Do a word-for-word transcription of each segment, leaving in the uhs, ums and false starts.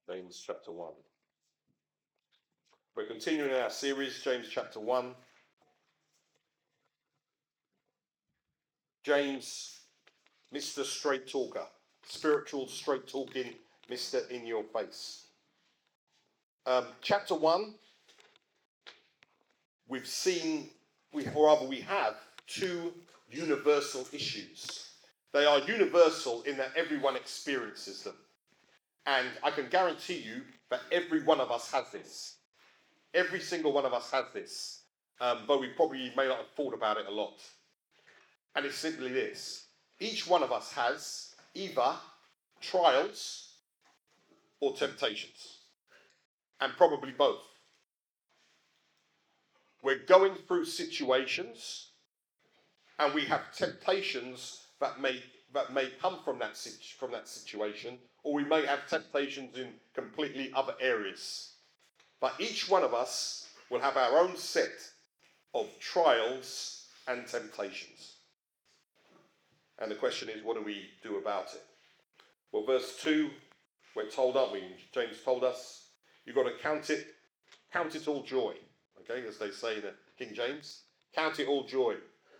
James chapter one. We're continuing our series, James chapter one. James, Mister Straight Talker, spiritual straight talking, Mister In Your Face. Um, chapter one, we've seen, we, or rather we have, two universal issues. They are universal in that everyone experiences them. And I can guarantee you that every one of us has this. Every single one of us has this. Um, but we probably may not have thought about it a lot. And it's simply this. Each one of us has either trials or temptations. And probably both. We're going through situations and we have temptations that may that may come from that from that situation, or we may have temptations in completely other areas. But each one of us will have our own set of trials and temptations. And the question is, what do we do about it? Well, verse two, we're told, aren't we? James told us, you've got to count it, count it all joy. Okay, as they say in the King James, count it all joy.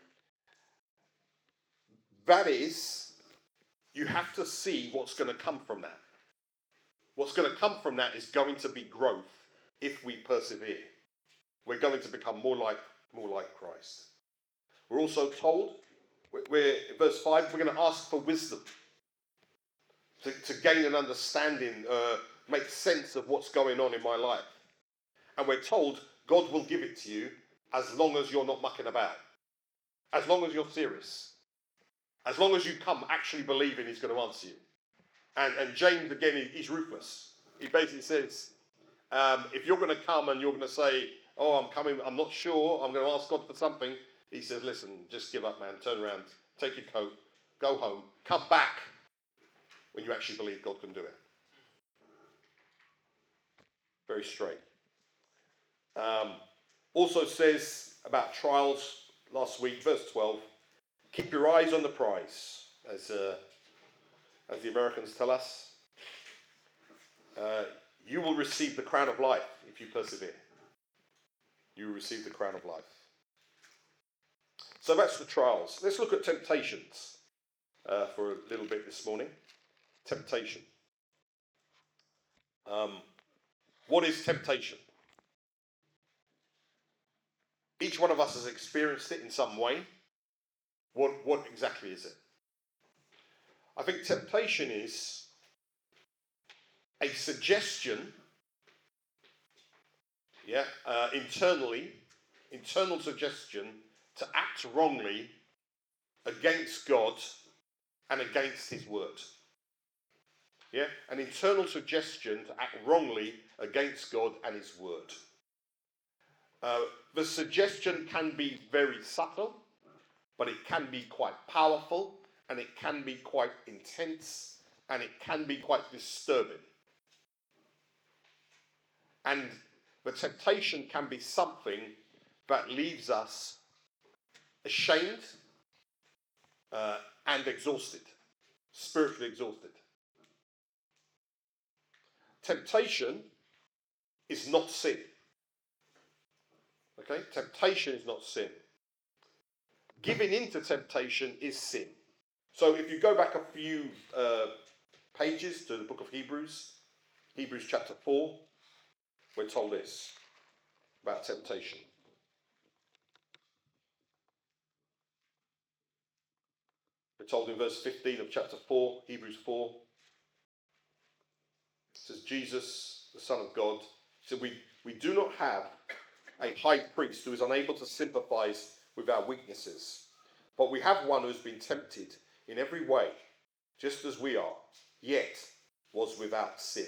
That is, you have to see what's going to come from that. What's going to come from that is going to be growth if we persevere. We're going to become more like more like Christ. We're also told, we're, verse five, we're going to ask for wisdom to, to gain an understanding, uh, make sense of what's going on in my life. And we're told God will give it to you as long as you're not mucking about, as long as you're serious, as long as you come actually believing he's going to answer you. And, and James, again, he's ruthless. He basically says, um, if you're going to come and you're going to say, oh, I'm coming, I'm not sure, I'm going to ask God for something, he says, listen, just give up, man, turn around, take your coat, go home, come back when you actually believe God can do it. Very straight. Um, also says about trials last week, verse twelve, keep your eyes on the prize, as uh, as the Americans tell us. Uh, you will receive the crown of life if you persevere. You will receive the crown of life. So that's the trials. Let's look at temptations uh, for a little bit this morning. Temptation. Um, what is temptation? Each one of us has experienced it in some way. What, what exactly is it? I think temptation is a suggestion, yeah, uh, internally, internal suggestion to act wrongly against God and against his word. Yeah, an internal suggestion to act wrongly against God and his word. Uh, the suggestion can be very subtle, but it can be quite powerful, and it can be quite intense, and it can be quite disturbing. And the temptation can be something that leaves us ashamed uh, and exhausted, spiritually exhausted. Temptation is not sin. Okay? Temptation is not sin. Giving into temptation is sin. So if you go back a few uh, pages to the book of Hebrews, Hebrews chapter four, we're told this about temptation. We're told in verse fifteen of chapter four, Hebrews four, it says, Jesus, the Son of God, said, we, we do not have a high priest who is unable to sympathize with our weaknesses, but we have one who has been tempted in every way, just as we are, yet was without sin.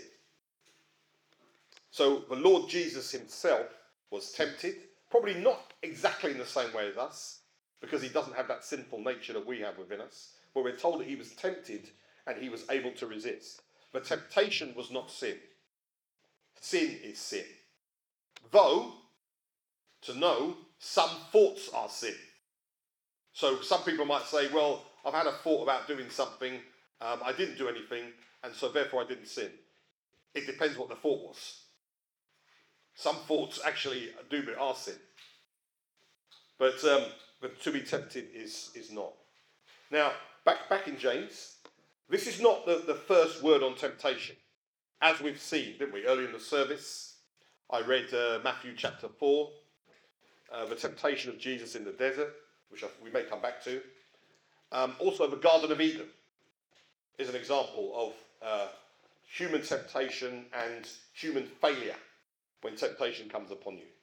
So the Lord Jesus himself was tempted, probably not exactly in the same way as us, because he doesn't have that sinful nature that we have within us, but we're told that he was tempted and he was able to resist. But temptation was not sin. Sin is sin. Though, to know, some thoughts are sin. So some people might say, well, I've had a thought about doing something, um, I didn't do anything, and so therefore I didn't sin. It depends what the thought was. Some thoughts actually do but are sin. But, um, but to be tempted is, is not. Now, back, back in James, this is not the, the first word on temptation. As we've seen, didn't we, earlier in the service, I read uh, Matthew chapter four, uh, the temptation of Jesus in the desert, which I, we may come back to. Um, also, the Garden of Eden is an example of uh, human temptation and human failure when temptation comes upon you.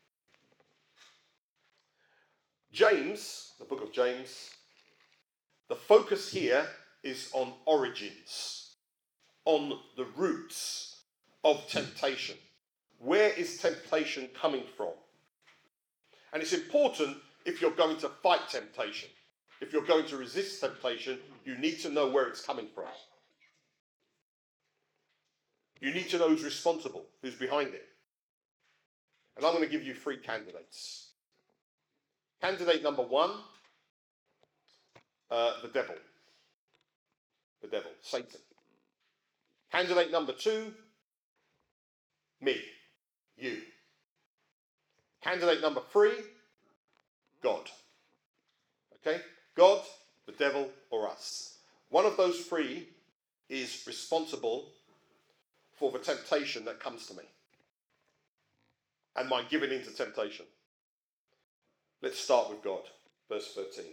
James, the book of James, the focus here is on origins, on the roots of temptation. Where is temptation coming from? And it's important if you're going to fight temptation. If you're going to resist temptation, you need to know where it's coming from. You need to know who's responsible, who's behind it. And I'm going to give you three candidates. Candidate number one, uh, the devil. The devil, Satan. Candidate number two, me, you. Candidate number three, God. Okay? God, the devil, or us. One of those three is responsible for the temptation that comes to me and my giving in to temptation. Let's start with God. Verse thirteen.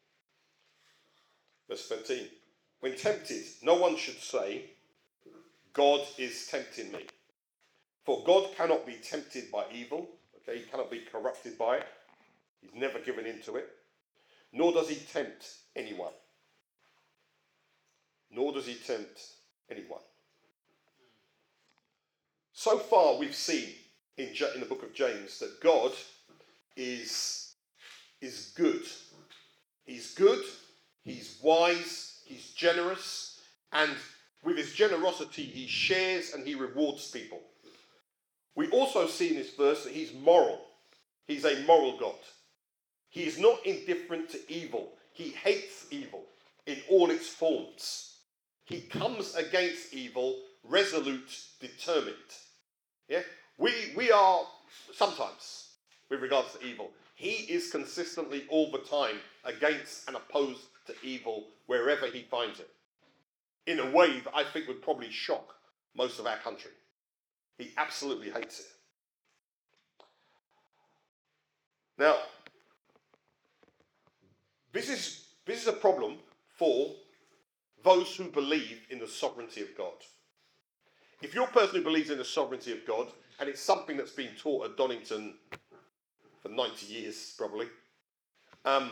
Verse thirteen. When tempted, no one should say, God is tempting me. For God cannot be tempted by evil. Okay, he cannot be corrupted by it. He's never given in to it. Nor does he tempt anyone. Nor does he tempt anyone. So far we've seen in, in the book of James that God is, is good. He's good, he's wise, he's generous, and with his generosity he shares and he rewards people. We also see in this verse that he's moral. He's a moral God. He is not indifferent to evil. He hates evil in all its forms. He comes against evil, resolute, determined. Yeah? We, we are sometimes, with regards to evil, he is consistently all the time against and opposed to evil wherever he finds it. In a way that I think would probably shock most of our country. He absolutely hates it. Now, this is, this is a problem for those who believe in the sovereignty of God. If you're a person who believes in the sovereignty of God, and it's something that's been taught at Donington for ninety years, probably, um,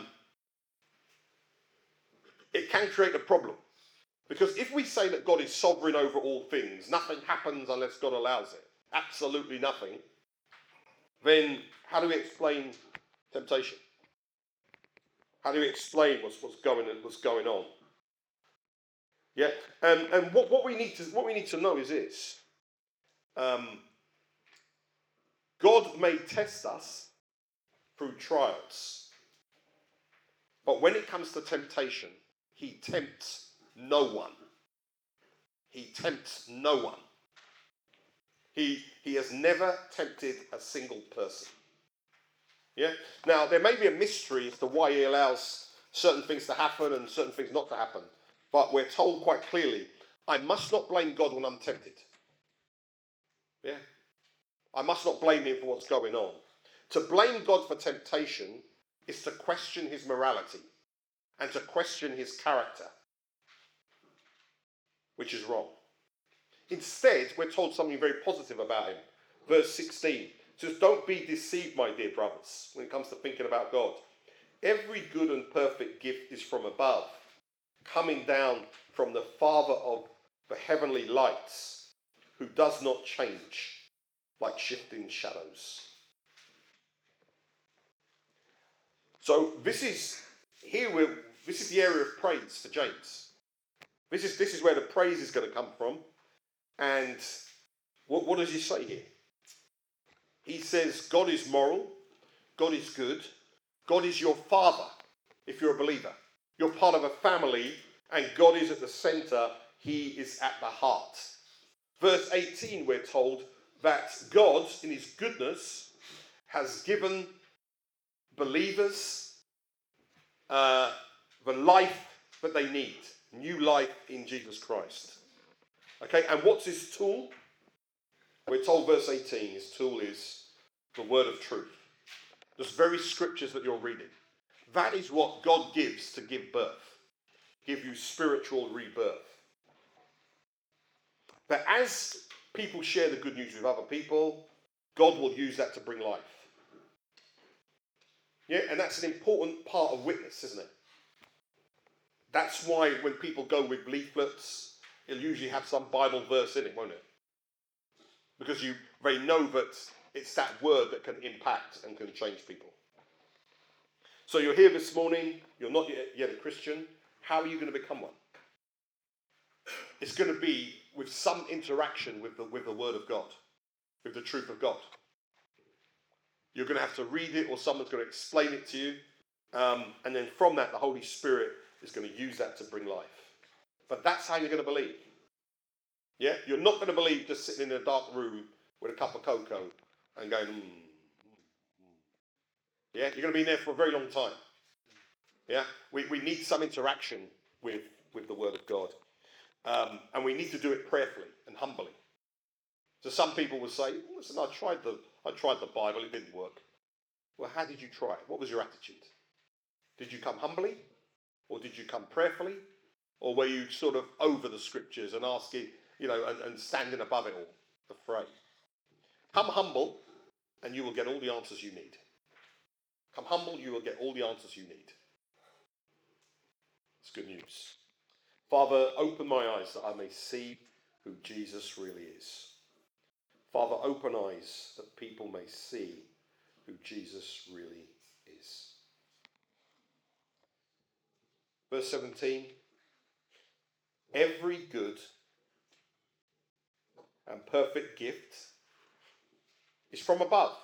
it can create a problem. Because if we say that God is sovereign over all things, nothing happens unless God allows it, absolutely nothing, then how do we explain temptation? How do we explain what's, what's, going, what's going on? Yeah, and, and what, what, we need to, what we need to know is this. Um, God may test us through trials. But when it comes to temptation, he tempts no one. He tempts no one. He, he has never tempted a single person. Yeah? Now, there may be a mystery as to why he allows certain things to happen and certain things not to happen. But we're told quite clearly, I must not blame God when I'm tempted. Yeah? I must not blame him for what's going on. To blame God for temptation is to question his morality and to question his character, which is wrong. Instead, we're told something very positive about him. Verse sixteen says, don't be deceived, my dear brothers, when it comes to thinking about God. Every good and perfect gift is from above, coming down from the Father of the heavenly lights, who does not change like shifting shadows. So this is here we're, this is the area of praise for James. This is this is where the praise is going to come from. And what, what does he say here? He says God is moral, God is good, God is your father if you're a believer. You're part of a family and God is at the center, he is at the heart. verse eighteen, we're told that God, in his goodness, has given believers uh, the life that they need. New life in Jesus Christ. Okay, and what's his tool? We're told, verse eighteen, his tool is the word of truth. Those very scriptures that you're reading. That is what God gives to give birth. Give you spiritual rebirth. But as people share the good news with other people, God will use that to bring life. Yeah, and that's an important part of witness, isn't it? That's why when people go with leaflets, it'll usually have some Bible verse in it, won't it? Because you they know that it's that word that can impact and can change people. So you're here this morning, you're not yet, yet a Christian. How are you going to become one? It's going to be with some interaction with the, with the word of God, with the truth of God. You're going to have to read it, or someone's going to explain it to you. Um, and then from that, the Holy Spirit is going to use that to bring life. But that's how you're going to believe. Yeah? You're not going to believe just sitting in a dark room with a cup of cocoa and going, mm. Yeah? You're going to be in there for a very long time. Yeah? We, we need some interaction with, with the Word of God. Um, and we need to do it prayerfully and humbly. So some people will say, listen, I tried the I tried the Bible, it didn't work. Well, how did you try it? What was your attitude? Did you come humbly? Or did you come prayerfully? Or were you sort of over the scriptures and asking, you know, and, and standing above it all, afraid? Come humble, and you will get all the answers you need. Come humble, you will get all the answers you need. It's good news. Father, open my eyes that I may see who Jesus really is. Father, open eyes that people may see who Jesus really is. Verse seventeen. Every good and perfect gift is from above.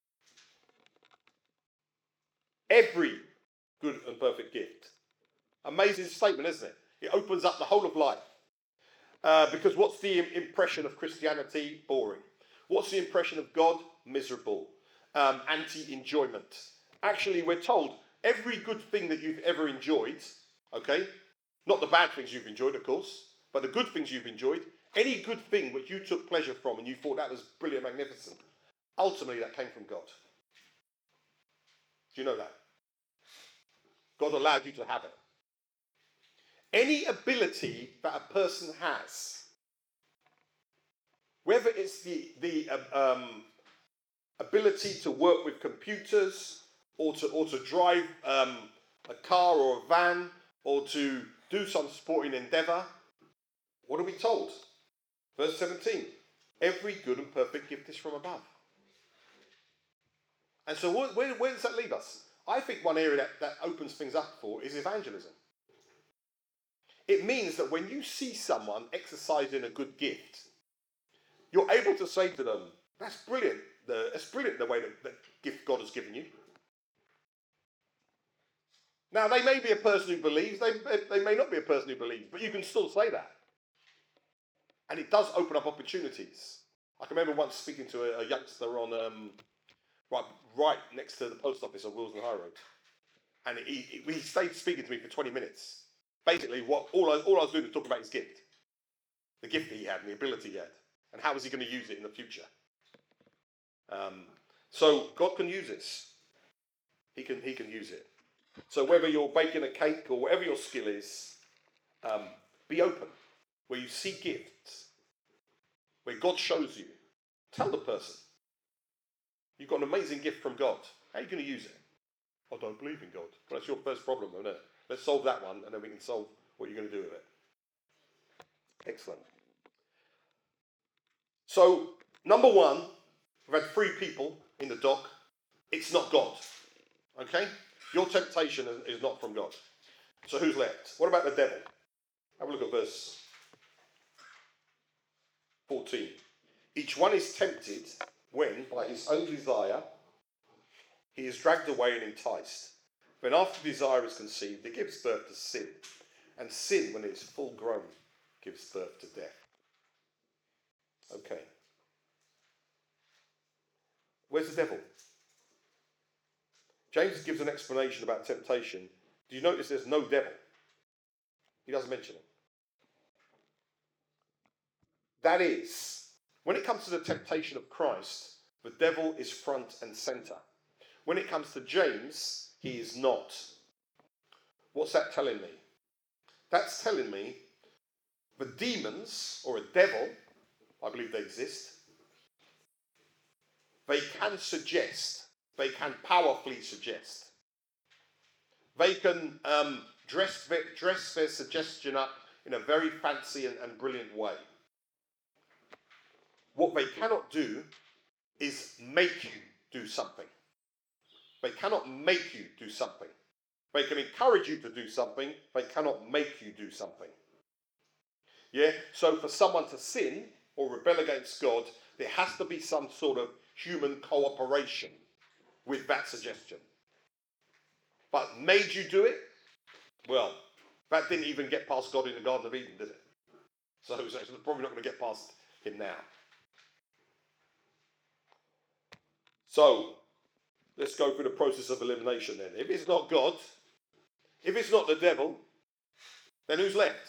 Every good and perfect gift. Amazing statement, isn't it? It opens up the whole of life. Uh, because what's the impression of Christianity? Boring. What's the impression of God? Miserable. Um, anti-enjoyment. Actually, we're told every good thing that you've ever enjoyed, okay, not the bad things you've enjoyed, of course, but the good things you've enjoyed, any good thing which you took pleasure from and you thought that was brilliant, magnificent, ultimately that came from God. Do you know that? God allowed you to have it. Any ability that a person has, whether it's the, the um, ability to work with computers or to, or to drive um, a car or a van or to do some sporting endeavour, what are we told? Verse seventeen, every good and perfect gift is from above. And so where, where, where does that leave us? I think one area that, that opens things up for is evangelism. It means that when you see someone exercising a good gift, you're able to say to them, that's brilliant. The, it's brilliant the way that the gift God has given you. Now, they may be a person who believes, they, they may not be a person who believes, but you can still say that. And it does open up opportunities. I can remember once speaking to a, a youngster on um, right, right next to the post office on Wilson High Road. And he, he, he stayed speaking to me for twenty minutes. Basically, what all I, all I was doing was talking about his gift. The gift that he had and the ability he had. And how was he going to use it in the future? Um, so God can use this. He can, he can use it. So whether you're baking a cake or whatever your skill is, um, be open. Where you see gifts, where God shows you, tell the person, you've got an amazing gift from God. How are you going to use it? I don't believe in God. Well, that's your first problem, isn't it? Let's solve that one, and then we can solve what you're going to do with it. Excellent. So, number one, we've had three people in the dock. It's not God. Okay? Your temptation is not from God. So who's left? What about the devil? Have a look at verse fourteen. Each one is tempted when, by his own desire, he is dragged away and enticed. When after desire is conceived, it gives birth to sin. And sin, when it is full grown, gives birth to death. Okay. Where's the devil? James gives an explanation about temptation. Do you notice there's no devil? He doesn't mention it. That is, when it comes to the temptation of Christ, the devil is front and center. When it comes to James, he is not. What's that telling me? That's telling me the demons, or a devil, I believe they exist, they can suggest, they can powerfully suggest. They can um, dress, their, dress their suggestion up in a very fancy and, and brilliant way. What they cannot do is make you do something. They cannot make you do something. They can encourage you to do something. They cannot make you do something. Yeah? So for someone to sin or rebel against God, there has to be some sort of human cooperation with that suggestion. But made you do it? Well, that didn't even get past God in the Garden of Eden, did it? So, so it's probably not going to get past him now. So, let's go through the process of elimination then. If it's not God, if it's not the devil, then who's left?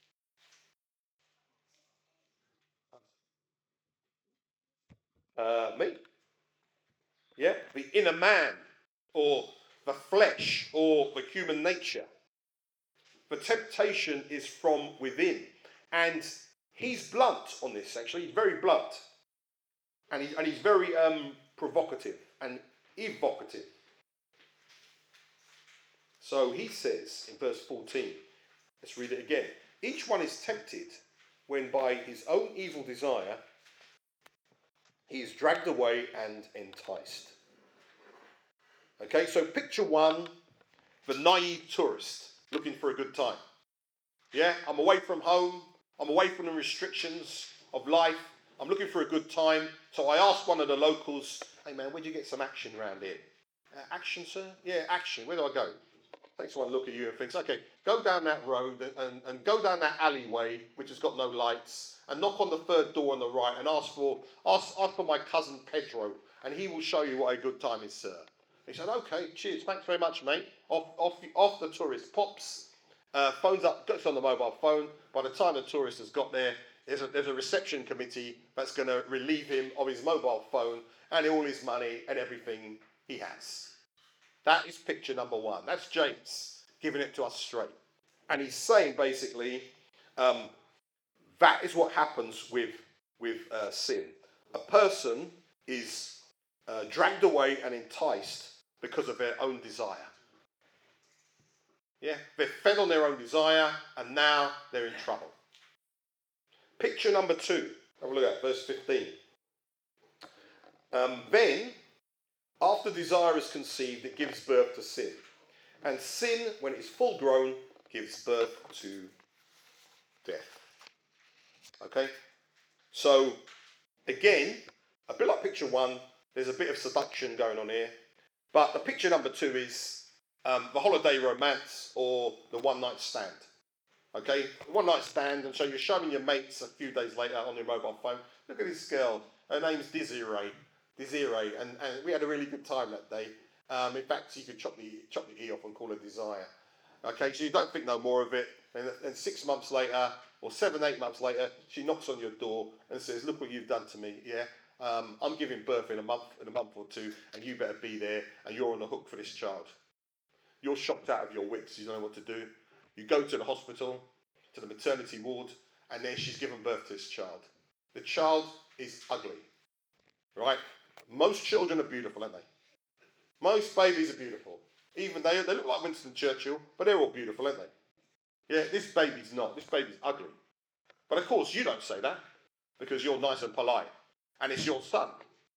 Uh, me. Yeah, the inner man, or the flesh, or the human nature. The temptation is from within. And he's blunt on this, actually. He's very blunt. And, he, and he's very um, provocative and evocative. So he says in verse fourteen, let's read it again. Each one is tempted when by his own evil desire he is dragged away and enticed. Okay, so picture one, the naive tourist looking for a good time. Yeah, I'm away from home. I'm away from the restrictions of life. I'm looking for a good time. So I asked one of the locals, hey man, where'd you get some action around here? Uh, action, sir? Yeah, action. Where do I go? Takes one look at you and thinks, okay, go down that road and, and, and go down that alleyway, which has got no lights, and knock on the third door on the right and ask for ask, ask for my cousin Pedro, and he will show you what a good time is, sir. He said, okay, cheers, thanks very much, mate. Off, off, off the tourist pops, uh, phones up, gets on the mobile phone. By the time the tourist has got there, there's a, there's a reception committee that's going to relieve him of his mobile phone and all his money and everything he has. That is picture number one. That's James giving it to us straight. And he's saying basically, um, that is what happens with, with uh, sin. A person is uh, dragged away and enticed because of their own desire. Yeah, they're fed on their own desire and now they're in trouble. Picture number two. Have a look at verse fifteen. Um, then, after desire is conceived, it gives birth to sin. And sin, when it's full grown, gives birth to death. Okay? So, again, a bit like picture one, there's a bit of seduction going on here. But the picture number two is um, the holiday romance or the one-night stand. Okay? One-night stand, and so you're showing your mates a few days later on your mobile phone, look at this girl, her name's Desiree. Desiree, and, and we had a really good time that day. Um, in fact, you could chop the, chop the E off and call her Desire. Okay, so you don't think no more of it. And then six months later, or seven, eight months later, she knocks on your door and says, look what you've done to me, yeah? Um, I'm giving birth in a month, in a month or two, and you better be there, and you're on the hook for this child. You're shocked out of your wits, you don't know what to do. You go to the hospital, to the maternity ward, and then she's given birth to this child. The child is ugly, right? Most children are beautiful, aren't they? Most babies are beautiful. Even they, they look like Winston Churchill, but they're all beautiful, aren't they? Yeah, this baby's not. This baby's ugly. But of course, you don't say that because you're nice and polite, and it's your son.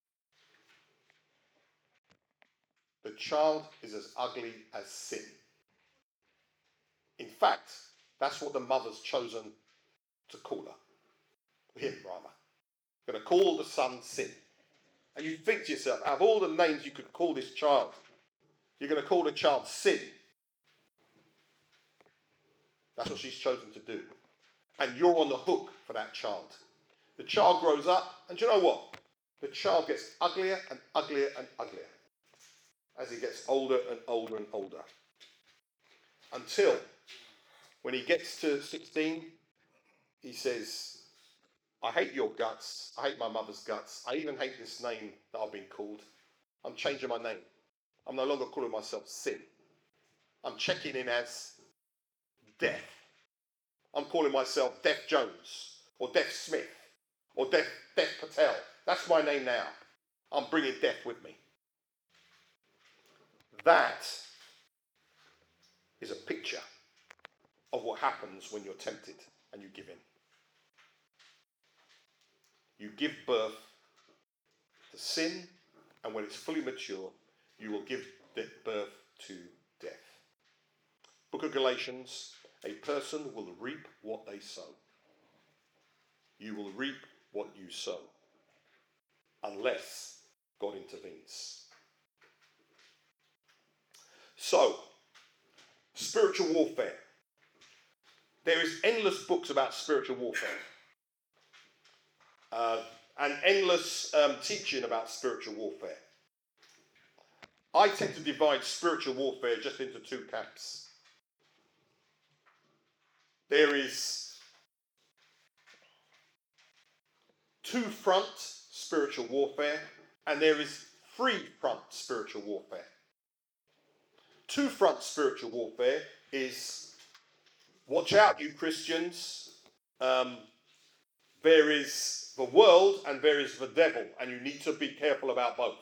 The child is as ugly as sin. In fact, that's what the mother's chosen to call her. Him, rather. Going to call the son sin. And you think to yourself, out of all the names you could call this child, you're going to call the child sin. That's what she's chosen to do. And you're on the hook for that child. The child grows up, and do you know what? The child gets uglier and uglier and uglier as he gets older and older and older. Until when he gets to sixteen, he says, I hate your guts. I hate my mother's guts. I even hate this name that I've been called. I'm changing my name. I'm no longer calling myself Sin. I'm checking in as Death. I'm calling myself Death Jones or Death Smith or Death, Death Patel. That's my name now. I'm bringing death with me. That is a picture of what happens when you're tempted and you give in. You give birth to sin, and when it's fully mature, you will give birth to death. Book of Galatians, a person will reap what they sow. You will reap what you sow, unless God intervenes. So, spiritual warfare. There is endless books about spiritual warfare. Uh, and endless um, teaching about spiritual warfare. I tend to divide spiritual warfare just into two camps. There is two-front spiritual warfare, and there is three-front spiritual warfare. Two-front spiritual warfare is, watch out, you Christians. Um, there is the world and there is the devil, and you need to be careful about both.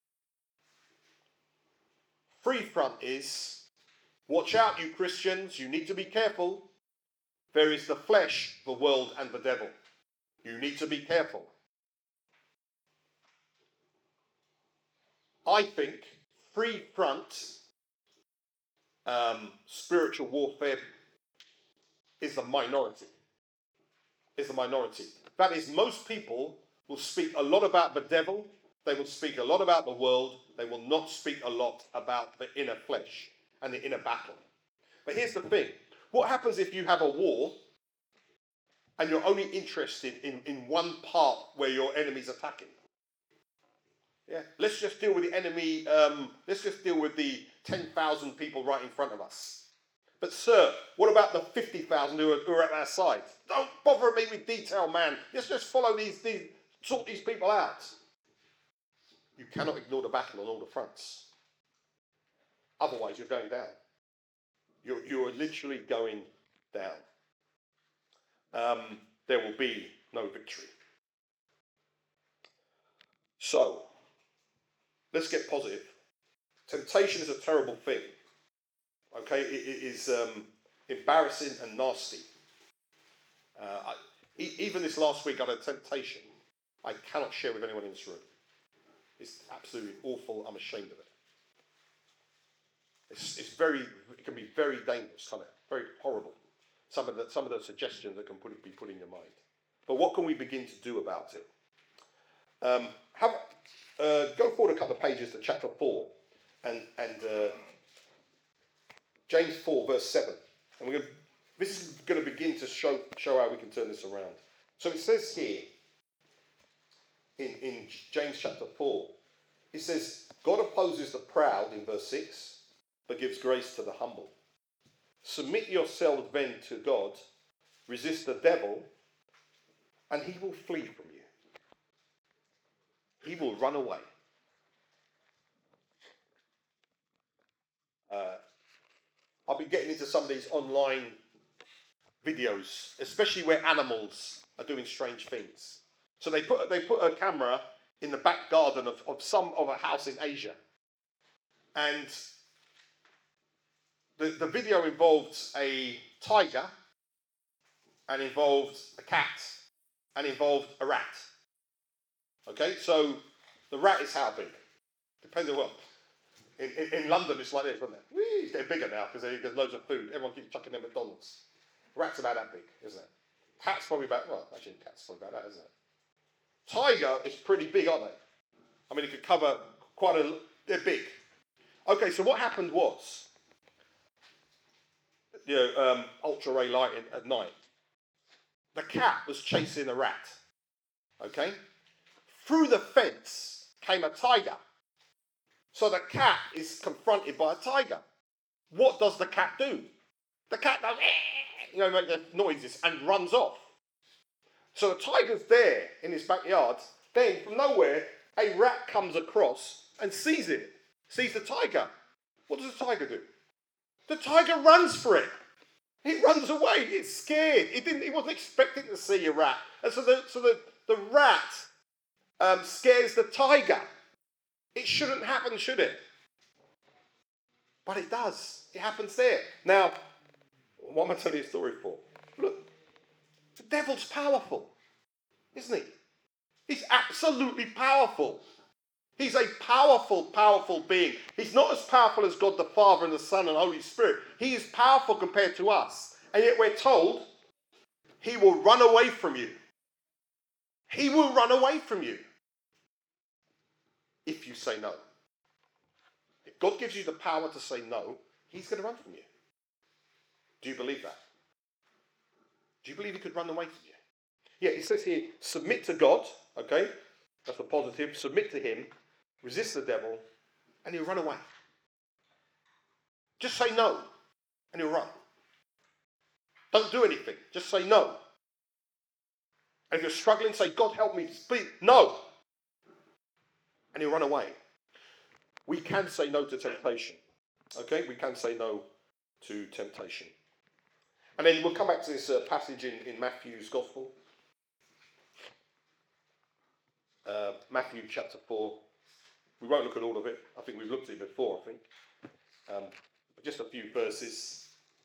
Three-front is, watch out, you Christians. You need to be careful. There is the flesh, the world, and the devil. You need to be careful. I think three-front um, spiritual warfare is the minority. Is the minority. That is, most people will speak a lot about the devil. They will speak a lot about the world. They will not speak a lot about the inner flesh and the inner battle. But here's the thing. What happens if you have a war and you're only interested in, in one part where your enemy's attacking? Yeah. Let's just deal with the enemy. Um, let's just deal with the ten thousand people right in front of us. But sir, what about the fifty thousand who are, who are at our side? Don't bother me with detail, man. Let's just follow these, these, sort these people out. You cannot ignore the battle on all the fronts. Otherwise, you're going down. You're, you're literally going down. Um, there will be no victory. So, let's get positive. Temptation is a terrible thing. Okay, it, it is um, embarrassing and nasty. Uh, I, e- even this last week, I had a temptation I cannot share with anyone in this room. It's absolutely awful. I'm ashamed of it. It's, it's very, it can be very dangerous, can't it? Very horrible. Some of the some of the suggestions that can put, be put in your mind. But what can we begin to do about it? Um, have, uh, go forward a couple of pages to chapter four, and and uh, James four verse seven, and we're going. This is going to begin to show show how we can turn this around. So it says here in in James chapter four, it says God opposes the proud in verse six, but gives grace to the humble. Submit yourselves then to God, resist the devil, and he will flee from you. He will run away. Uh, I'll be getting into some of these online videos, especially where animals are doing strange things. So they put they put a camera in the back garden of, of some of a house in Asia, and the, the video involved a tiger, and involved a cat, and involved a rat. Okay, so the rat is how big? Depends on what. In, in, in London, it's like this, isn't it? Whee, they're bigger now because there's loads of food. Everyone keeps chucking their McDonald's. Rat's about that big, isn't it? Cat's probably about, well, actually, cat's probably about that, isn't it? Tiger is pretty big, aren't they? I mean, it could cover quite a, they're big. Okay, so what happened was, you know, um, ultra ray lighting at night. The cat was chasing a rat. Okay? Through the fence came a tiger. So the cat is confronted by a tiger. What does the cat do? The cat does, "Eh," you know, make the noises and runs off. So the tiger's there in his backyard. Then from nowhere, a rat comes across and sees it, sees the tiger. What does the tiger do? The tiger runs for it. It runs away. It's scared. It didn't. It wasn't expecting to see a rat, and so the so the the rat um, scares the tiger. It shouldn't happen, should it? But it does. It happens there. Now, what am I telling you a story for? Look, the devil's powerful, isn't he? He's absolutely powerful. He's a powerful, powerful being. He's not as powerful as God the Father and the Son and the Holy Spirit. He is powerful compared to us. And yet we're told he will run away from you. He will run away from you if you say no. If God gives you the power to say no, he's going to run from you. Do you believe that? Do you believe he could run away from you? Yeah, it says here, submit to God, okay? That's a positive. Submit to him, resist the devil, and he'll run away. Just say no, and he'll run. Don't do anything. Just say no. And if you're struggling, say, God help me, speak. No. And he'll run away. We can say no to temptation. Okay? We can say no to temptation. And then we'll come back to this uh, passage in, in Matthew's Gospel. Uh, Matthew chapter four. We won't look at all of it. I think we've looked at it before, I think. Um, but just a few verses.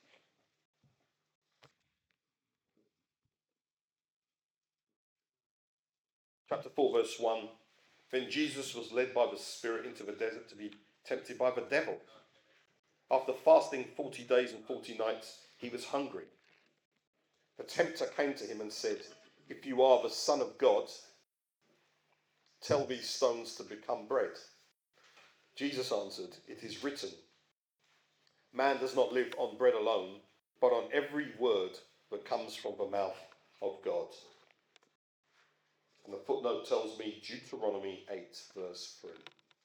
Chapter four, verse one. Then Jesus was led by the Spirit into the desert to be tempted by the devil. After fasting forty days and forty nights, he was hungry. The tempter came to him and said, if you are the Son of God, tell these stones to become bread. Jesus answered, it is written, man does not live on bread alone, but on every word that comes from the mouth of God. And the footnote tells me Deuteronomy eight, verse three.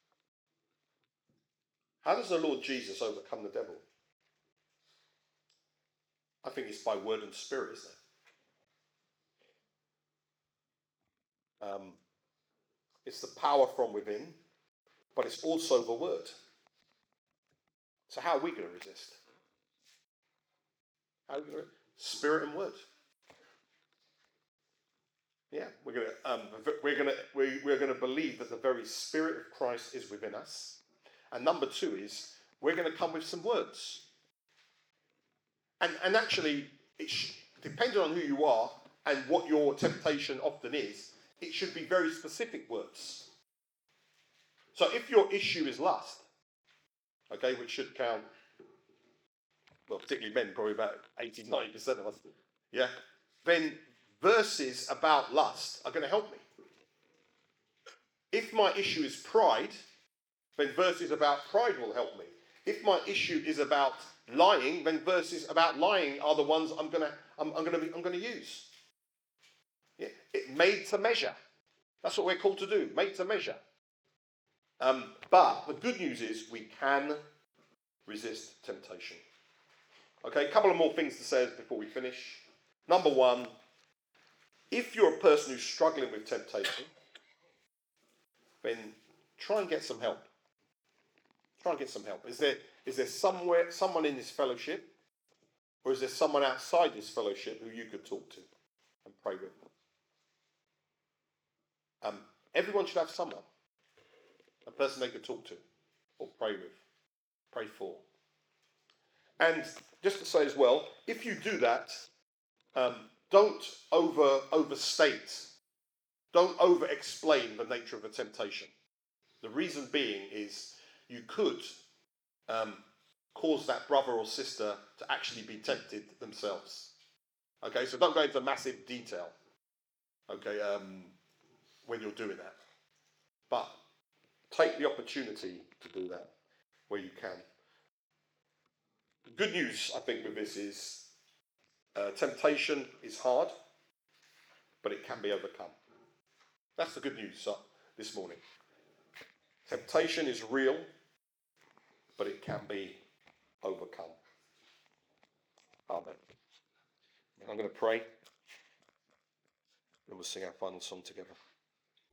How does the Lord Jesus overcome the devil? I think it's by word and spirit, isn't it? Um, it's the power from within, but it's also the word. So how are we going to resist? How are we going to? Spirit and word. Yeah, we're going to um, we're going to we, we're going to believe that the very Spirit of Christ is within us. And number two is we're going to come with some words. And and actually, it sh- depending on who you are and what your temptation often is, it should be very specific words. So if your issue is lust, okay, which should count, well, particularly men, probably about eighty, ninety percent of us, yeah, then verses about lust are going to help me. If my issue is pride, then verses about pride will help me. If my issue is about lying, then verses about lying are the ones I'm gonna I'm, I'm gonna be, I'm gonna use. Yeah? It, made to measure. That's what we're called to do. Made to measure. Um, but the good news is we can resist temptation. Okay, a couple of more things to say before we finish. Number one, if you're a person who's struggling with temptation, then try and get some help. Try and get some help. Is there is there somewhere someone in this fellowship, or is there someone outside this fellowship who you could talk to and pray with? Um, everyone should have someone, a person they could talk to or pray with, pray for. And just to say as well, if you do that, um, don't over overstate, don't over explain the nature of a temptation. The reason being is you could um, cause that brother or sister to actually be tempted themselves. Okay, so don't go into massive detail, okay, um, when you're doing that. But take the opportunity to do that where you can. Good news, I think, with this is uh, temptation is hard, but it can be overcome. That's the good news uh, this morning. Temptation is real, but it can be overcome. Amen. I'm going to pray, and we'll sing our final song together.